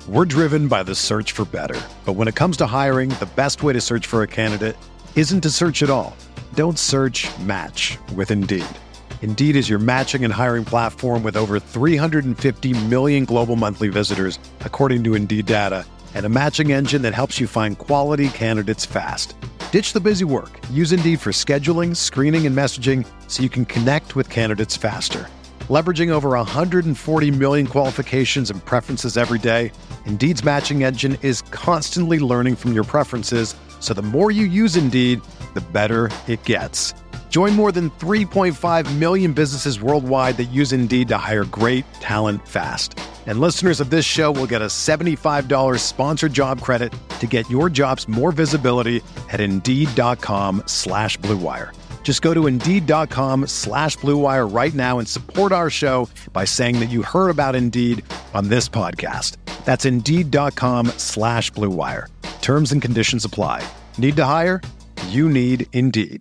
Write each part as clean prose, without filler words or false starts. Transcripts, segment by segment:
We're driven by the search for better. But when it comes to hiring, the best way to search for a candidate isn't to search at all. Don't search, match with Indeed. Indeed is your matching and hiring platform with over 350 million global monthly visitors, according to Indeed data, and a matching engine that helps you find quality candidates fast. Ditch the busy work. Use Indeed for scheduling, screening, and messaging so you can connect with candidates faster. Leveraging over 140 million qualifications and preferences every day, Indeed's matching engine is constantly learning from your preferences, so the more you use Indeed, the better it gets. Join more than 3.5 million businesses worldwide that use Indeed to hire great talent fast. And listeners of this show will get a $75 sponsored job credit to get your jobs more visibility at Indeed.com/Blue Wire. Just go to Indeed.com/Blue Wire right now and support our show by saying that you heard about Indeed on this podcast. That's Indeed.com/Blue Wire. Terms and conditions apply. Need to hire? You need Indeed.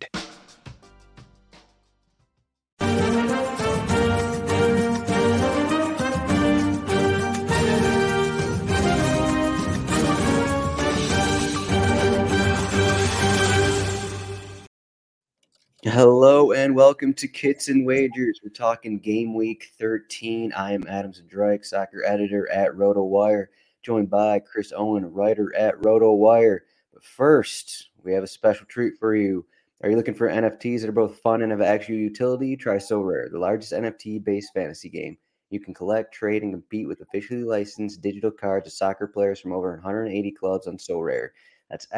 Hello and welcome to Kits and Wagers. We're talking game week 13. I am Adam Zdroik, soccer editor at RotoWire, joined by Chris Owen, writer at RotoWire. But first, we have a special treat for you. Are you looking for NFTs that are both fun and have actual utility? Try SoRare, the largest NFT-based fantasy game. You can collect, trade, and compete with officially licensed digital cards of soccer players from over 180 clubs on SoRare. That's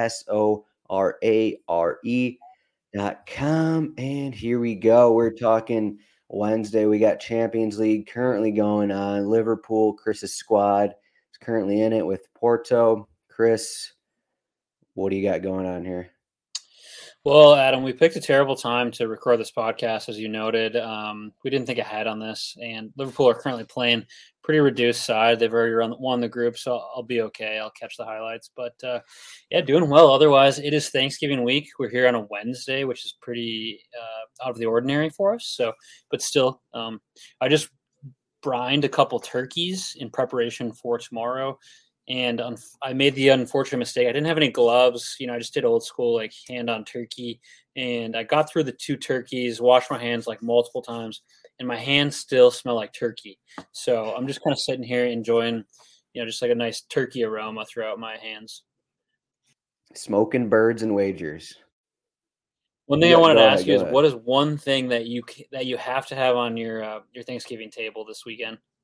SoRare.com. And here we go. We're talking Wednesday. We got Champions League currently going on. Liverpool, Chris's squad is currently in it with Porto. Chris, what do you got going on here? Well, Adam, we picked a terrible time to record this podcast, as you noted. We didn't think ahead on this, and Liverpool are currently playing pretty reduced side. They've already won the group, so I'll be okay. I'll catch the highlights. But, yeah, doing well. Otherwise, it is Thanksgiving week. We're here on a Wednesday, which is pretty out of the ordinary for us. So, but still, I just brined a couple turkeys in preparation for tomorrow. And I made the unfortunate mistake. I didn't have any gloves. I just did old school, like hand-on turkey. And I got through the two turkeys, washed my hands like multiple times, and my hands still smell like turkey. So I'm just kind of sitting here enjoying, just like a nice turkey aroma throughout my hands. Smoking birds and wagers. One thing I wanted to ask you is, what is one thing that you have to have on your Thanksgiving table this week?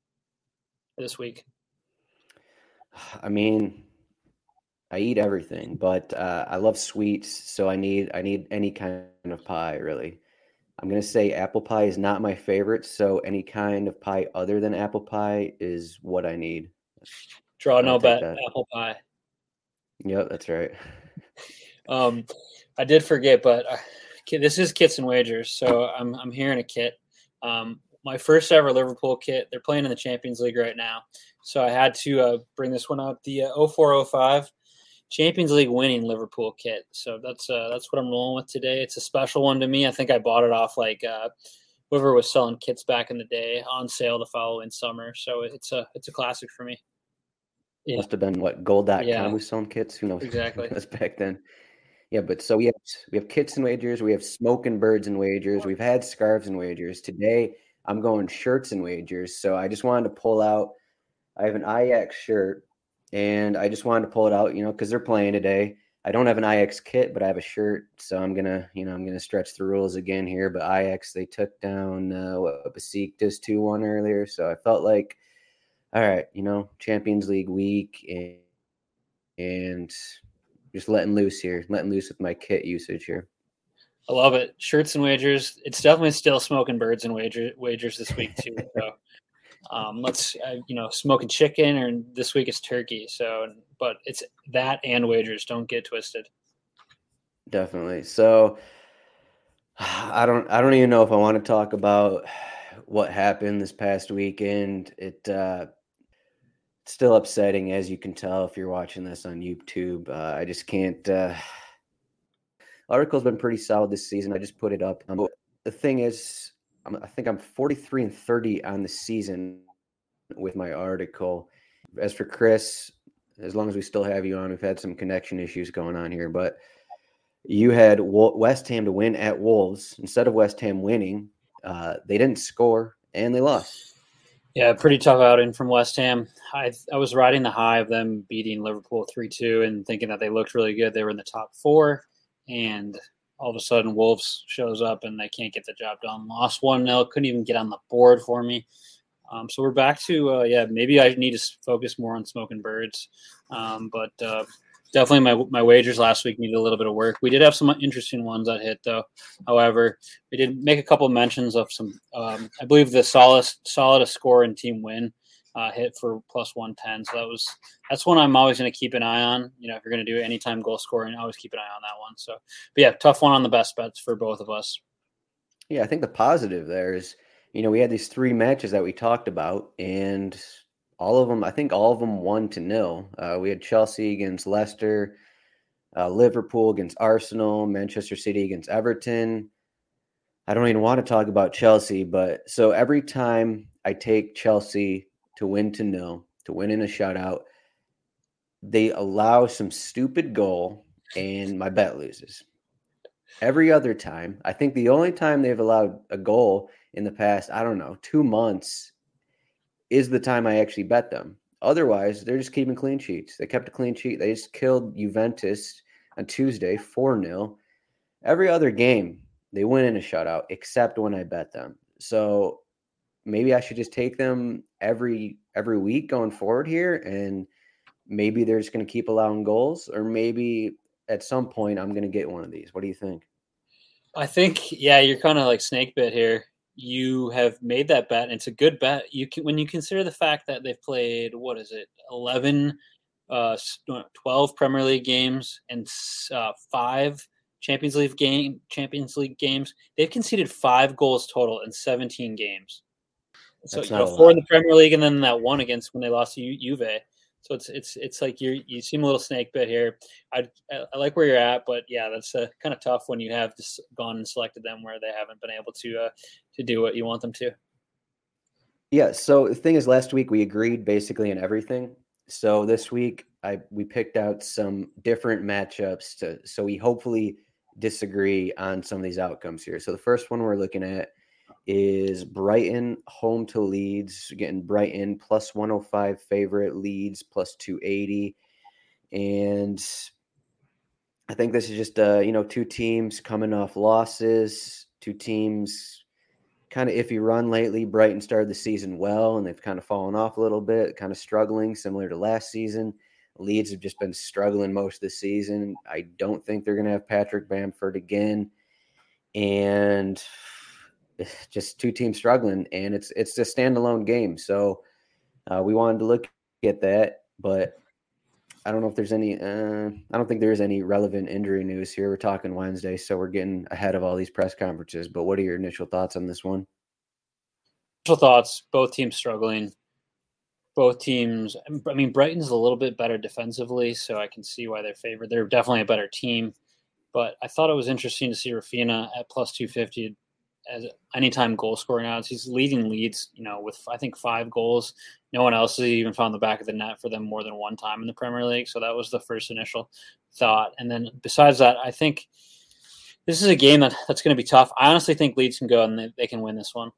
I mean, I eat everything, but I love sweets, so I need any kind of pie, really. I'm going to say apple pie is not my favorite, so any kind of pie other than apple pie is what I need. Draw no bet, apple pie. Yep, that's right. I did forget, but this is Kits and Wagers, so I'm hearing a kit. My first ever Liverpool kit. They're playing in the Champions League right now. So I had to bring this one up, the 0405 Champions League winning Liverpool kit. So that's what I'm rolling with today. It's a special one to me. I think I bought it off whoever was selling kits back in the day, on sale the following summer. So it's a classic for me. Yeah. Must have been gold.com was selling kits. Who knows? Exactly. That's back then. Yeah, but so we have kits and wagers. We have smoking birds and wagers. We've had scarves and wagers. Today I'm going shirts and wagers. So I just wanted to pull out. I have an Ajax shirt, and I just wanted to pull it out, because they're playing today. I don't have an Ajax kit, but I have a shirt, so I'm gonna stretch the rules again here. But Ajax, they took down Besiktas 2-1 earlier, so I felt like, all right, Champions League week, and just letting loose with my kit usage here. I love it. Shirts and wagers. It's definitely still smoking birds and wagers this week too. So. Let's smoking chicken, or this week it's turkey. So, but it's that and wagers. Don't get twisted. Definitely. So, I don't even know if I want to talk about what happened this past weekend. It's still upsetting, as you can tell if you're watching this on YouTube. I just can't. Article's been pretty solid this season. I just put it up. The thing is, I think I'm 43-30 on the season with my article. As for Chris, as long as we still have you on. We've had some connection issues going on here, but you had West Ham to win at Wolves. Instead of West Ham winning, they didn't score and they lost. Yeah, pretty tough outing from West Ham. I was riding the high of them beating Liverpool 3-2 and thinking that they looked really good. They were in the top 4, and all of a sudden Wolves shows up and they can't get the job done. Lost 1-0, couldn't even get on the board for me. So we're back to, maybe I need to focus more on smoking birds. But definitely my wagers last week needed a little bit of work. We did have some interesting ones that hit, though. However, we did make a couple of mentions of some, I believe the solid score and team win hit for plus 110. So that's one I'm always going to keep an eye on. You know, if you're going to do anytime goal scoring, always keep an eye on that one. So, but yeah, tough one on the best bets for both of us. Yeah, I think the positive there is, we had these 3 matches that we talked about, and all of them 1-0. We had Chelsea against Leicester, Liverpool against Arsenal, Manchester City against Everton. I don't even want to talk about Chelsea, but so every time I take Chelsea to win 2-0, to win in a shutout, they allow some stupid goal and my bet loses. Every other time, I think the only time they've allowed a goal in the past, 2 months is the time I actually bet them. Otherwise, they're just keeping clean sheets. They kept a clean sheet. They just killed Juventus on Tuesday, 4-0. Every other game, they win in a shutout, except when I bet them. So maybe I should just take them every week going forward here, and maybe they're just going to keep allowing goals, or maybe at some point I'm going to get one of these. What do you think? I think, you're kind of like snake bit here. You have made that bet, and it's a good bet. When you consider the fact that they've played, 12 Premier League games and 5 Champions League games, they've conceded 5 goals total in 17 games. So 4 in the Premier League, and then that one against when they lost to Juve. So it's like you seem a little snake bit here. I like where you're at, but yeah, that's kind of tough when you have just gone and selected them where they haven't been able to do what you want them to. Yeah. So the thing is, last week we agreed basically on everything. So this week we picked out some different matchups so we hopefully disagree on some of these outcomes here. So the first one we're looking at is Brighton home to Leeds, getting Brighton plus 105 favorite, Leeds plus 280. And I think this is just, 2 teams coming off losses, 2 teams kind of iffy run lately. Brighton started the season well, and they've kind of fallen off a little bit, kind of struggling, similar to last season. Leeds have just been struggling most of the season. I don't think they're going to have Patrick Bamford again. And just 2 teams struggling, and it's a standalone game. So we wanted to look at that, but I don't know if there's any. I don't think there is any relevant injury news here. We're talking Wednesday, so we're getting ahead of all these press conferences. But what are your initial thoughts on this one? Initial thoughts: both teams struggling. Both teams. I mean, Brighton's a little bit better defensively, so I can see why they're favored. They're definitely a better team, but I thought it was interesting to see Rafinha at plus 250. As anytime goal scoring odds. He's leading Leeds, with I think 5 goals. No one else has even found the back of the net for them more than one time in the Premier League. So that was the first initial thought. And then besides that, I think this is a game that's going to be tough. I honestly think Leeds can go and they can win this one.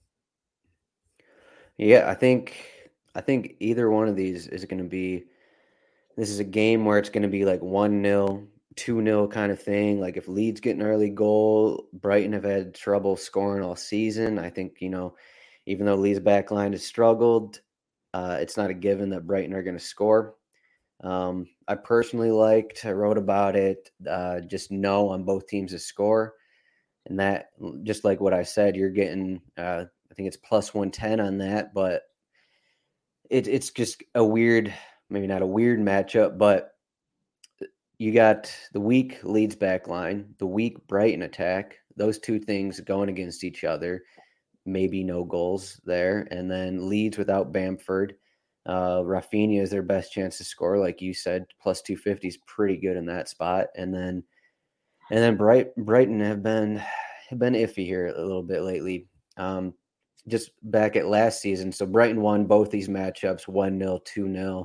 Yeah, I think either one of these is going to be. This is a game where it's going to be like 1-0. 2-0 kind of thing. Like if Leeds get an early goal, Brighton have had trouble scoring all season. I think, even though Leeds' back line has struggled, it's not a given that Brighton are going to score. I personally I wrote about it, just no on both teams to score. And that, just like what I said, you're getting, I think it's plus 110 on that, but it's just a weird, maybe not a weird matchup, but you got the weak Leeds back line, the weak Brighton attack, those 2 things going against each other, maybe no goals there. And then Leeds without Bamford. Rafinha is their best chance to score. Like you said, plus 250 is pretty good in that spot. And then Brighton have been iffy here a little bit lately. Just back at last season. So Brighton won both these matchups 1-0, 2-0.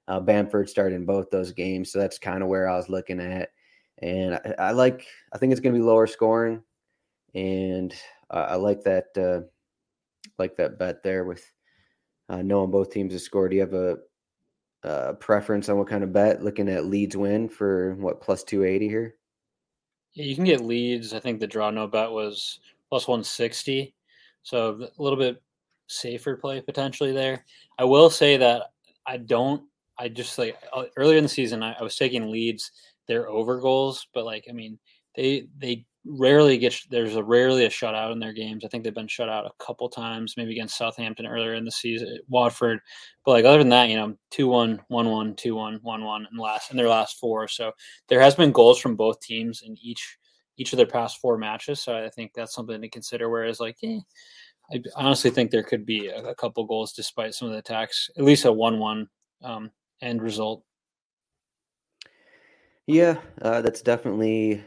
Bamford started in both those games, so that's kind of where I was looking at. And I think it's going to be lower scoring, and I like that bet there with knowing both teams to score. Do you have a preference on what kind of bet? Looking at Leeds win for what, plus 280 here? Yeah, you can get Leeds. I think the draw no bet was plus 160, so a little bit safer play potentially there. I will say that I just like earlier in the season, I was taking Leeds their over goals, but like I mean, they rarely there's rarely a shutout in their games. I think they've been shut out a couple times, maybe against Southampton earlier in the season, Watford. But like other than that, 2-1, 1-1, 2-1, 1-1 in their last four. So there has been goals from both teams in each of their past four matches. So I think that's something to consider. Whereas I honestly think there could be a couple goals despite some of the attacks, at least a 1-1 end result. Yeah, that's definitely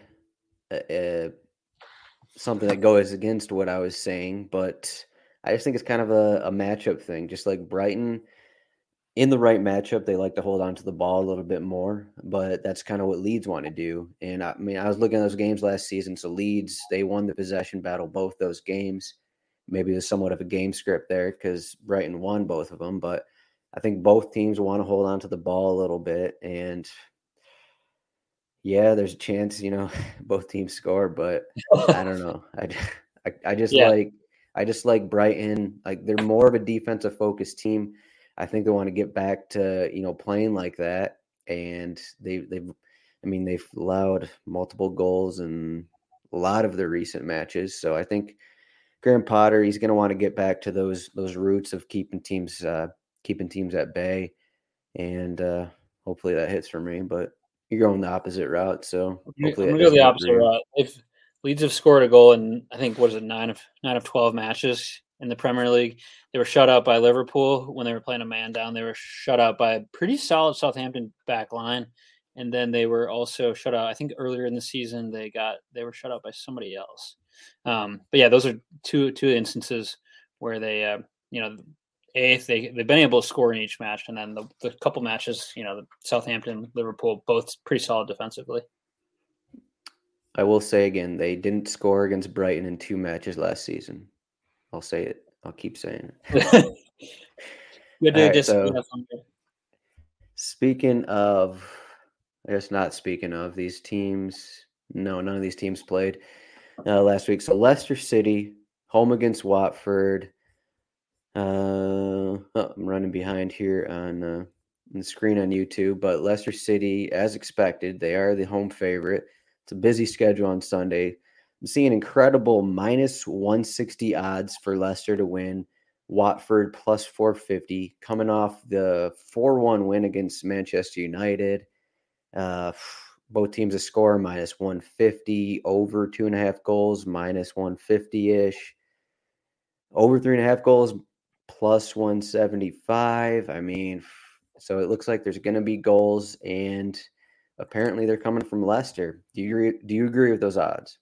something that goes against what I was saying, but I just think it's kind of a matchup thing. Just like Brighton, in the right matchup, they like to hold on to the ball a little bit more, but that's kind of what Leeds want to do. And I mean, I was looking at those games last season. So Leeds, they won the possession battle both those games. Maybe there's somewhat of a game script there because Brighton won both of them, but I think both teams want to hold on to the ball a little bit. And yeah, there's a chance, both teams score, but I don't know. I just like Brighton. Like they're more of a defensive focused team. I think they want to get back to, playing like that. And they've allowed multiple goals in a lot of their recent matches. So I think Graham Potter, he's going to want to get back to those roots of keeping teams at bay. And hopefully that hits for me, but you're going the opposite route, so hopefully I'm going to go the opposite route. If Leeds have scored a goal in, I think, 9 of 12 matches in the Premier League. They were shut out by Liverpool when they were playing a man down. They were shut out by a pretty solid Southampton back line, and then they were also shut out. I think earlier in the season they were shut out by somebody else. But yeah, those are two instances where they, they've been able to score in each match, and then the couple matches, the Southampton, Liverpool, both pretty solid defensively. I will say again, they didn't score against Brighton in 2 matches last season. I'll say it. I'll keep saying it. Good to just speaking of, I guess not speaking of these teams. No, none of these teams played last week. So Leicester City home against Watford. I'm running behind here on the screen on YouTube, but Leicester City, as expected, they are the home favorite. It's a busy schedule on Sunday. I'm seeing incredible minus 160 odds for Leicester to win. Watford plus 450, coming off the 4-1 win against Manchester United. Both teams to score minus 150, over 2.5 goals, minus 150-ish. Over 3.5 goals, plus 175. I mean, so it looks like there's going to be goals, and apparently they're coming from Leicester. Do you agree with those odds?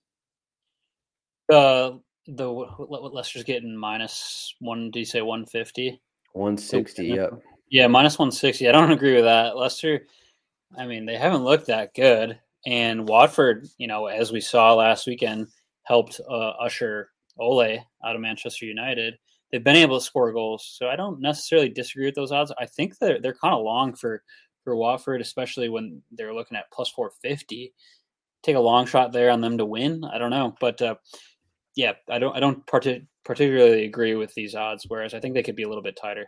What Leicester's getting minus one. Do you say 150? 160. Yep. Yeah, minus 160. I don't agree with that. Leicester, I mean, they haven't looked that good, and Watford, as we saw last weekend, helped usher Ole out of Manchester United. They've been able to score goals, so I don't necessarily disagree with those odds. I think they're kind of long for Watford, especially when they're looking at plus 450. Take a long shot there on them to win. I don't know, but yeah, I don't particularly agree with these odds. Whereas I think they could be a little bit tighter.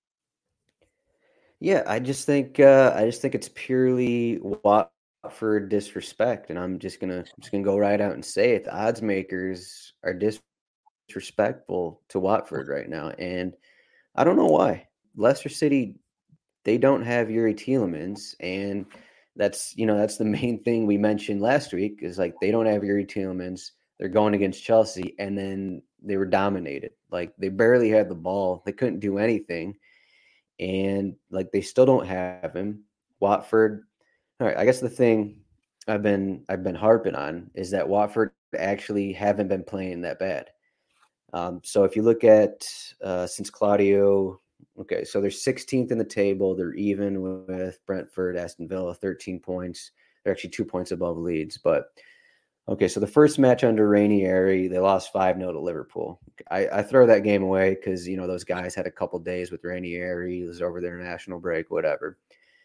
Yeah, I just think it's purely Watford disrespect, and I'm just gonna go right out and say it. The odds makers are disrespectful to Watford right now, and I don't know why. Leicester City, they don't have Yuri Tielemans, and that's the main thing we mentioned last week is like they don't have Yuri Tielemans. They're going against Chelsea, and then they were dominated. Like they barely had the ball. They couldn't do anything. And like they still don't have him. Watford. All right, I guess the thing I've been harping on is that Watford actually haven't been playing that bad. So if you look at since Claudio Okay, so they're 16th in the table. They're even with Brentford, Aston Villa, 13 points. They're actually 2 points above Leeds. But okay, so the first match under Ranieri, they lost 5-0 to Liverpool. I throw that game away because, those guys had a couple days with Ranieri. It was over their national break, whatever.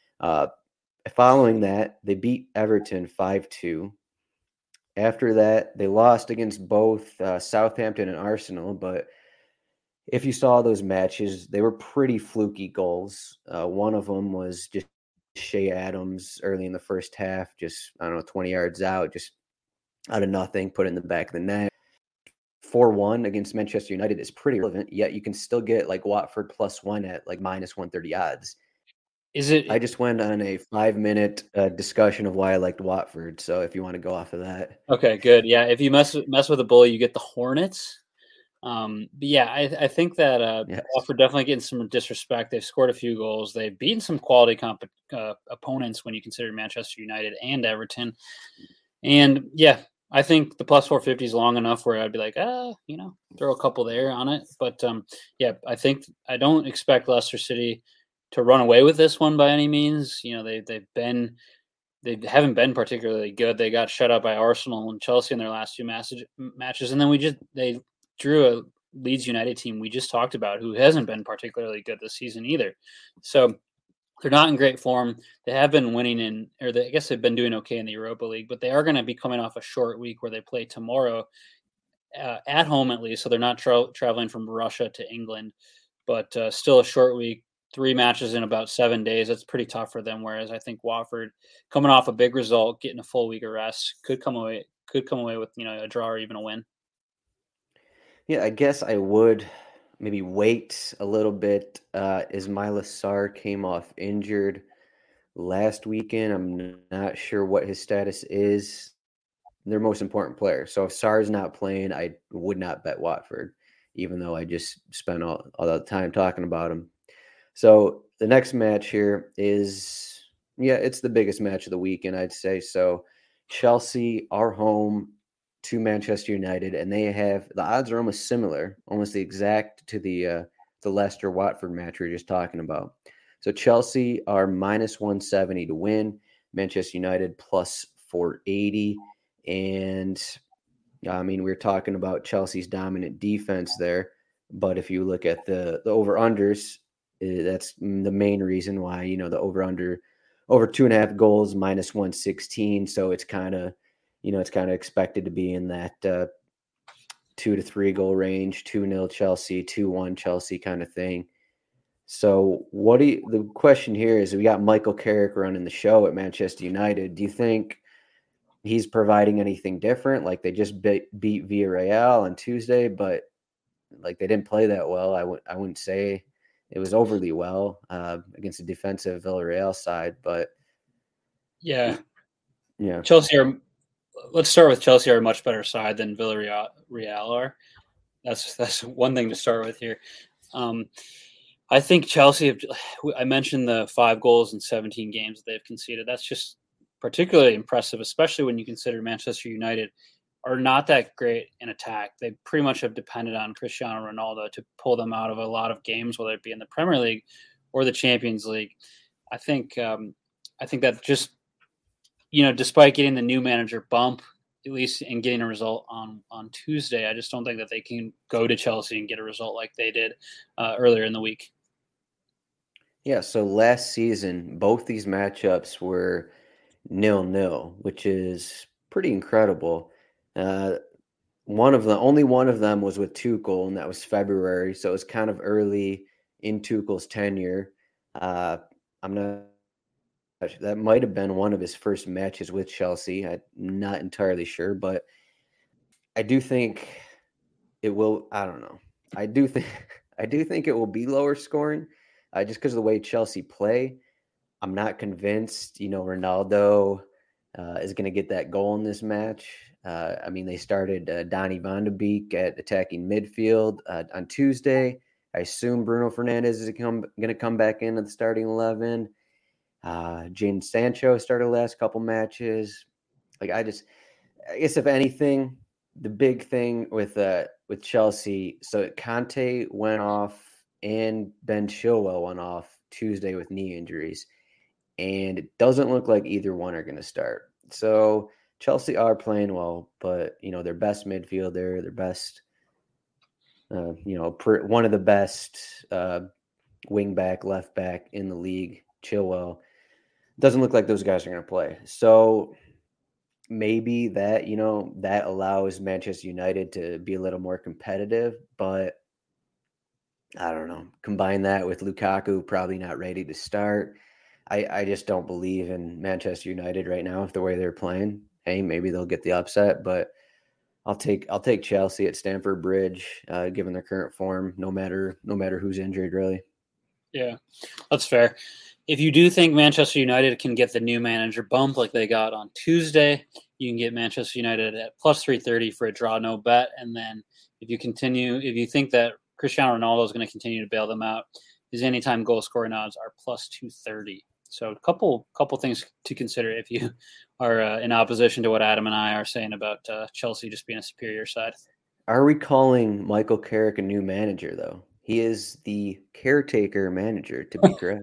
Following that, they beat Everton 5-2. After that, they lost against both Southampton and Arsenal, but if you saw those matches, they were pretty fluky goals. One of them was just Shea Adams early in the first half, just, 20 yards out, just out of nothing, put it in the back of the net. 4-1 against Manchester United is pretty relevant, yet you can still get like Watford +1 at like -130 odds. I just went on a 5-minute discussion of why I liked Watford, so if you want to go off of that. Okay, good. Yeah, if you mess with a bully, you get the Hornets. But yeah, I think that Yes. Watford definitely getting some disrespect. They've scored a few goals. They've beaten some quality opponents when you consider Manchester United and Everton. And yeah, I think the +450 is long enough where I'd be like, throw a couple there on it. But yeah, I don't expect Leicester City to run away with this one by any means. They haven't been particularly good. They got shut out by Arsenal and Chelsea in their last two matches, and then they drew a Leeds United team we just talked about, who hasn't been particularly good this season either. So they're not in great form. They have been winning I guess they've been doing okay in the Europa League, but they are going to be coming off a short week where they play tomorrow at home at least. So they're not traveling from Russia to England, but still a short week. 3 matches in about 7 days. That's pretty tough for them. Whereas I think Watford, coming off a big result, getting a full week of rest, could come away with a draw or even a win. Yeah, I guess I would maybe wait a little bit. Ismaila Sarr came off injured last weekend. I'm not sure what his status is. Their most important player. So if Sarr's not playing, I would not bet Watford, even though I just spent all the time talking about him. So the next match here is, it's the biggest match of the weekend, I'd say. So Chelsea are home to Manchester United, and the odds are almost similar, almost the exact to the Leicester Watford match we were just talking about. So Chelsea are -170 to win, Manchester United +480, and I mean, we're talking about Chelsea's dominant defense there, but if you look at the over-unders, that's the main reason why, the over-under over 2.5 goals -116. So it's kind of, expected to be in that 2 to 3 goal range, 2-0 Chelsea, 2-1 Chelsea kind of thing. So the question here is, we got Michael Carrick running the show at Manchester United. Do you think he's providing anything different? Like, they just beat Villarreal on Tuesday, but like, they didn't play that well. I wouldn't say it was overly well against the defensive Villarreal side, but yeah. Chelsea let's start with Chelsea are a much better side than Villarreal are. That's one thing to start with here. I think Chelsea, I mentioned the 5 goals in 17 games that they've conceded. That's just particularly impressive, especially when you consider Manchester United are not that great in attack. They pretty much have depended on Cristiano Ronaldo to pull them out of a lot of games, whether it be in the Premier League or the Champions League. I think that just, despite getting the new manager bump, at least in getting a result on Tuesday, I just don't think that they can go to Chelsea and get a result like they did earlier in the week. Yeah, so last season, both these matchups were 0-0, which is pretty incredible. Only one of them was with Tuchel, and that was February, so it was kind of early in Tuchel's tenure. That might have been one of his first matches with Chelsea. I'm not entirely sure, but I do think it will. I don't know. I do think it will be lower scoring, just because of the way Chelsea play. I'm not convinced, Ronaldo is going to get that goal in this match. I mean, they started Donny van de Beek at attacking midfield on Tuesday. I assume Bruno Fernandes is going to come back into the starting 11. Jadon Sancho started the last couple matches. Like, I guess if anything, the big thing with Chelsea, so Conte went off and Ben Chilwell went off Tuesday with knee injuries, and it doesn't look like either one are going to start. So Chelsea are playing well, but their best midfielder, their best, one of the best wing back, left back in the league, Chilwell, doesn't look like those guys are going to play. So maybe that, that allows Manchester United to be a little more competitive, but I don't know. Combine that with Lukaku probably not ready to start. I just don't believe in Manchester United right now with the way they're playing. Hey, maybe they'll get the upset, but I'll take Chelsea at Stamford Bridge, given their current form, no matter who's injured, really. Yeah, that's fair. If you do think Manchester United can get the new manager bump like they got on Tuesday, you can get Manchester United at plus 330 for a draw no bet. And then if you think that Cristiano Ronaldo is going to continue to bail them out, his anytime goal scoring odds are plus 230. So a couple things to consider if you are in opposition to what Adam and I are saying about Chelsea just being a superior side. Are we calling Michael Carrick a new manager, though? He is the caretaker manager, to be correct.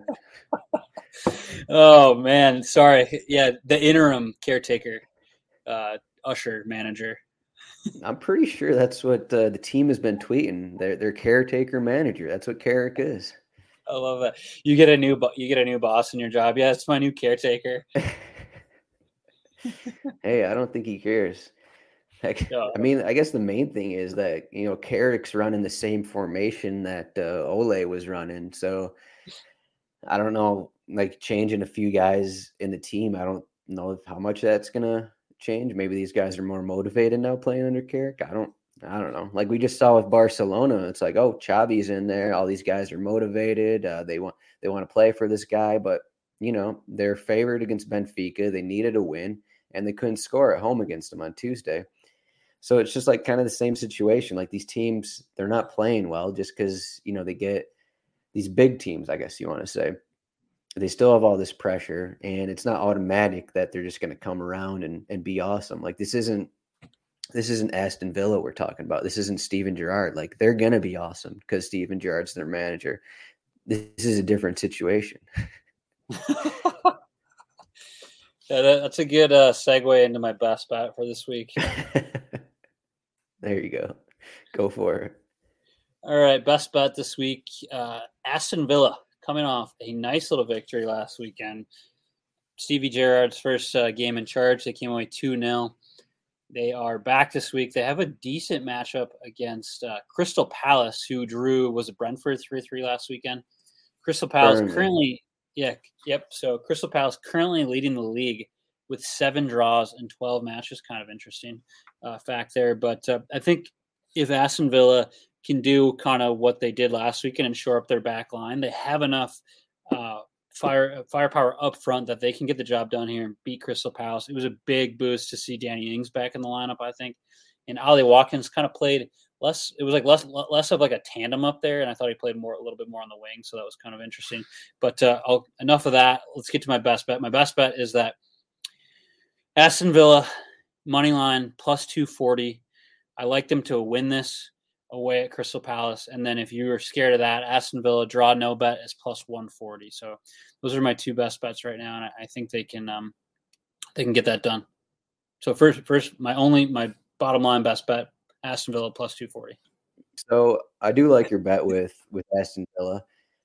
Oh, man. Sorry. Yeah, the interim caretaker, usher manager. I'm pretty sure that's what the team has been tweeting. Their caretaker manager. That's what Carrick is. I love that. You get a new boss in your job. Yeah, it's my new caretaker. Hey, I don't think he cares. Heck, I mean, I guess the main thing is that Carrick's running the same formation that Ole was running. So I don't know, like changing a few guys in the team. I don't know how much that's gonna change. Maybe these guys are more motivated now playing under Carrick. I don't know. Like we just saw with Barcelona, it's like, oh, Xavi's in there. All these guys are motivated. They want to play for this guy, but they're favored against Benfica. They needed a win, and they couldn't score at home against them on Tuesday. So it's just like kind of the same situation. Like these teams, they're not playing well just because they get these big teams, I guess you want to say. They still have all this pressure, and it's not automatic that they're just going to come around and be awesome. Like this isn't Aston Villa we're talking about. This isn't Steven Gerrard. Like they're going to be awesome because Steven Gerrard's their manager. This is a different situation. Yeah, that's a good segue into my best bet for this week. There you go. Go for it. All right, best bet this week. Aston Villa coming off a nice little victory last weekend. Stevie Gerrard's first game in charge. They came away 2-0. They are back this week. They have a decent matchup against Crystal Palace, who drew, was it Brentford 3-3 last weekend? Crystal Palace currently, So Crystal Palace currently leading the league with 7 draws and 12 matches. Kind of interesting fact there. But I think if Aston Villa can do kind of what they did last weekend and shore up their back line, they have enough firepower up front that they can get the job done here and beat Crystal Palace. It was a big boost to see Danny Ings back in the lineup, I think. And Ollie Watkins kind of played less. It was like less of like a tandem up there, and I thought he played a little bit more on the wing, so that was kind of interesting. But enough of that. Let's get to my best bet. My best bet is that Aston Villa money line plus 240. I like them to win this away at Crystal Palace. And then if you were scared of that, Aston Villa draw no bet is plus 140. So those are my 2 best bets right now, and I think they can get that done. So first my bottom line best bet, Aston Villa plus 240. So I do like your bet with Aston Villa.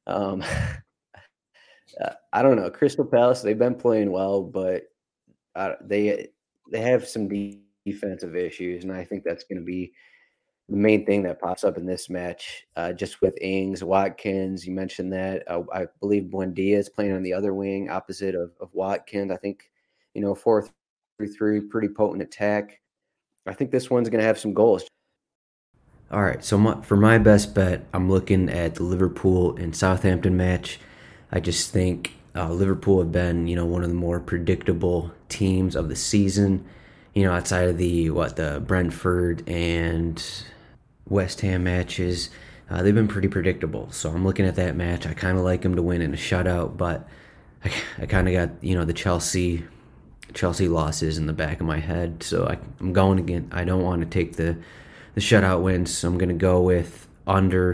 I don't know, Crystal Palace, they've been playing well, but they have some defensive issues, and I think that's going to be the main thing that pops up in this match, just with Ings, Watkins. You mentioned that. I believe Buendia is playing on the other wing, opposite of Watkins. I think 4-3-3, pretty potent attack. I think this one's going to have some goals. All right, so for my best bet, I'm looking at the Liverpool and Southampton match. I just think Liverpool have been, one of the more predictable teams of the season. Outside of the Brentford and West Ham matches, they've been pretty predictable. So I'm looking at that match. I kind of like them to win in a shutout, but I kind of got the Chelsea losses in the back of my head. So I'm going again. I don't want to take the shutout wins. So I'm going to go with under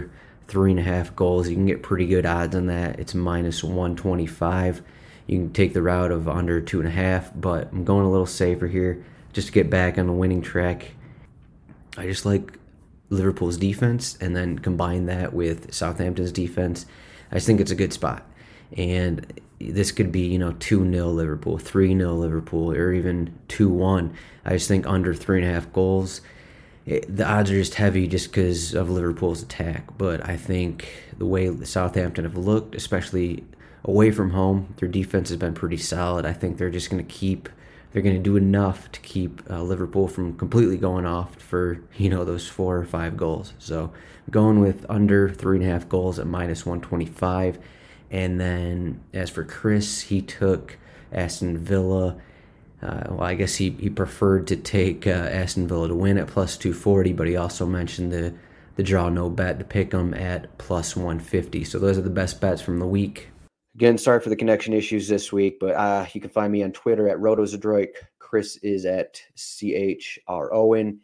3.5 goals. You can get pretty good odds on that. It's minus 125. You can take the route of under 2.5, but I'm going a little safer here just to get back on the winning track. I just like Liverpool's defense, and then combine that with Southampton's defense. I just think it's a good spot. And this could be, 2-0 Liverpool, 3-0 Liverpool, or even 2-1. I just think under 3.5 goals. The odds are just heavy just because of Liverpool's attack. But I think the way Southampton have looked, especially away from home, their defense has been pretty solid. I think they're just going to do enough to keep Liverpool from completely going off for, those 4 or 5 goals. So going with under 3.5 goals at minus 125. And then as for Chris, he took Aston Villa. I guess he preferred to take Aston Villa to win at plus 240, but he also mentioned the draw no bet to pick them at plus 150. So those are the best bets from the week. Again, sorry for the connection issues this week, but you can find me on Twitter at RotoZadroik. Chris is at CHRON8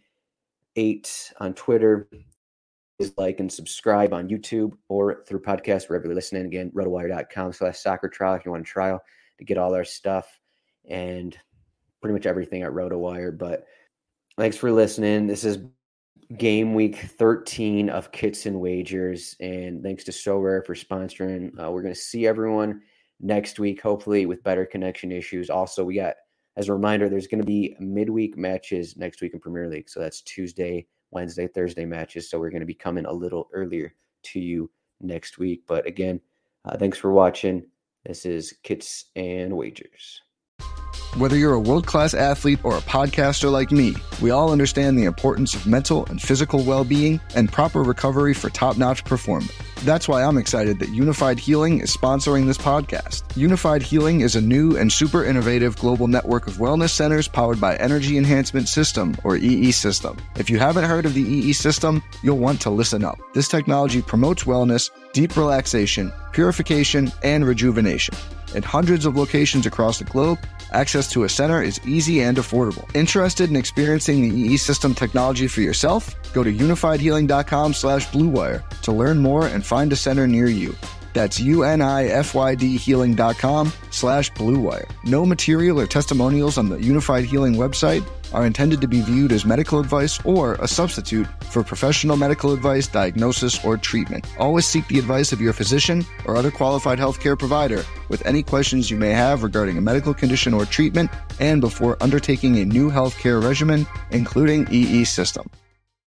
on Twitter. Please like and subscribe on YouTube or through podcast wherever you're listening. Again, rotowire.com/soccer-trial if you want a trial to get all our stuff and pretty much everything at RotoWire. But thanks for listening. This is game week 13 of Kits and Wagers, and thanks to SoRare for sponsoring. We're going to see everyone next week, hopefully with better connection issues. Also, we got, as a reminder, there's going to be midweek matches next week in Premier League. So that's Tuesday, Wednesday, Thursday matches. So we're going to be coming a little earlier to you next week. But again, thanks for watching. This is Kits and Wagers. Whether you're a world-class athlete or a podcaster like me, we all understand the importance of mental and physical well-being and proper recovery for top-notch performance. That's why I'm excited that Unified Healing is sponsoring this podcast. Unified Healing is a new and super innovative global network of wellness centers powered by Energy Enhancement System, or EE System. If you haven't heard of the EE System, you'll want to listen up. This technology promotes wellness, deep relaxation, purification, and rejuvenation. In hundreds of locations across the globe, access to a center is easy and affordable. Interested in experiencing the EE System technology for yourself? Go to unifiedhealing.com/bluewire to learn more and find a center near you. That's unifydhealing.com/bluewire. No material or testimonials on the Unified Healing website are intended to be viewed as medical advice or a substitute for professional medical advice, diagnosis, or treatment. Always seek the advice of your physician or other qualified healthcare provider with any questions you may have regarding a medical condition or treatment and before undertaking a new healthcare regimen, including EE System.